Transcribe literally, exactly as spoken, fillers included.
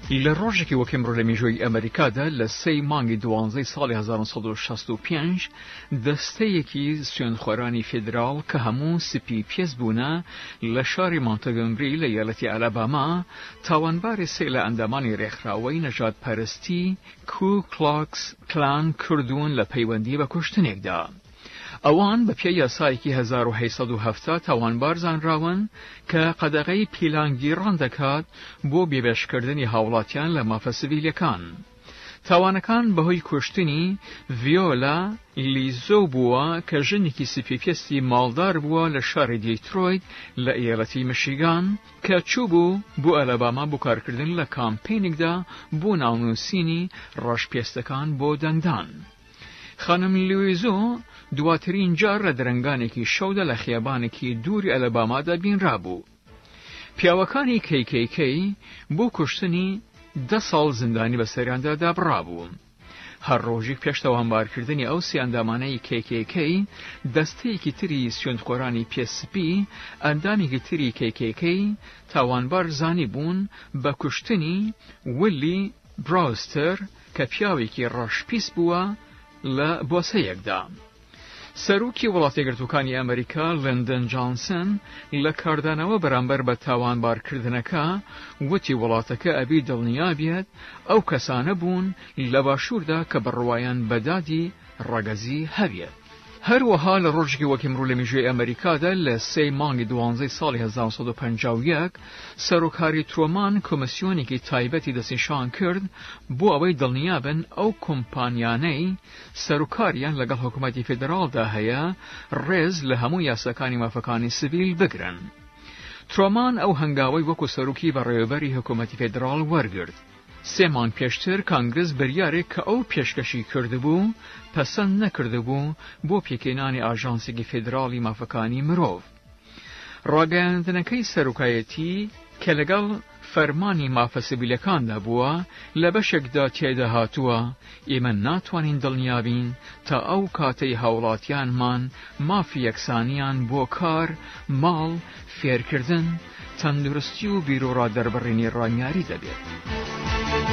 لە ڕۆژێکی وەک ئەمڕۆ لە میژۆی ئەمریکادا لە سەی مانگی دوانزەی ساڵی هەزار و سەد و شەست و پێنج دەستەیەکی سوێندخوارانی فێدراڵ کە هەموو سپی پێس بوونە لە شاری مانتگۆمری لە ایالەتی ئالاباما تاوانباری سێ لە ئەندامانی ڕێکخراوەی نەژادپەرستی کو کلاکس کلان کردوون لە پەیوەندی بە کوشتنێکدا. ئەوان بە پێی یاسایەکی هەزار و هەیسەد و هەفتە تاوانبار زانراون کە قەدەغەی پیلانگیڕان دەکات بۆ بێبەشکردنی هاوڵاتیان لە مافە سیڤیلەکان. تاوانەکان بەهۆی کوشتنی ڤیۆلا لیزۆ بووە کە ژنێکی سپیپێستی ماڵدار بووە لە شاری دیترۆیت لە ئیالەتی میشیگان کە چوو بوو بۆ ئەلاباما بۆ کارکردن لە کامپێنێکدا بۆ ناونووسینی ڕەشپێستەکان بۆ دەنگدان. خانم لیزۆ دواترین جار لە درەنگانێکی شەودا لە خیابانێکی دووری ئەلەبامادا بینرابوو. پیاوەکانی کەی کەی کەی بۆ کوشتنی دە ساڵ زیندانی بەسەریاندا دابڕابوو. هەر ڕۆژێک پێش تاوانبارکردنی ئەو سێ ئەندامانەی کەی کەی کەی دەستەیەکی تری سوێندخۆرانی پێ اس پی ئەندامێکی تری کەی کەی کەی تاوانبار زانی بوون بە کوشتنی ویلی براوستر کە پیاوێکی ڕەشپیس بووە لە بۆسەیەکدا. سەرۆکی وڵاتە یەکگرتووەکانی ئەمریکا لندن جانسن لە کاردانەوە بەرامبەر بە تاوانبارکردنەکە وتی وڵاتەکە ئەبی دڵنیابێت ئەو کەسانە بوون لە باشووردا کە بڕوایان بەدادی ڕەگەزی هەبێت. هەروەها لە ڕۆژێکی وەک ئەمڕۆ لە میژۆی ئەمریکادا لە سەی مانگی دوانزەی ساڵی هەزار و سەد و پەنجاو و یەک سەرۆکاری ترۆمان کۆمسیۆنێکی تایبەتی دەستنیشان کرد بۆ ئەوەی دڵنیابن ئەو کۆمپانیانەی سەرۆکاریان لەگەڵ حکوومەتی فێدراڵدا هەیە ڕێز لە هەموو یاساکانی مافەکانی سیڤیل بگرن. ترۆمان ئەو هەنگاوەی وەکو سەرۆکی بەڕێوەبەری حکوومەتی فێدراڵ وەرگرت. سێ مانگ پێشتر کانگرس بریارێک کە ئەو پێشکەشی کردبوو پەسەند نەکردبوو بۆ پێکێنانی ئاژانسێکی فێدراڵی مافەکانی مرۆڤ. ڕاگەیاندنەکەی سەرۆکایەتی کە لەگەڵ فەرمانی مافە سیڤیلەکاندا بووە لە بەشێکدا تێدا هاتووە ئێمە ناتوانین دڵنیابین تا ئەو کاتەی هاوڵاتیانمان مافی یەکسانیان بۆ کار، ماڵ، فێرکردن، تەندروستی و بیرۆڕادەربڕینی ڕامیاری دەبێت.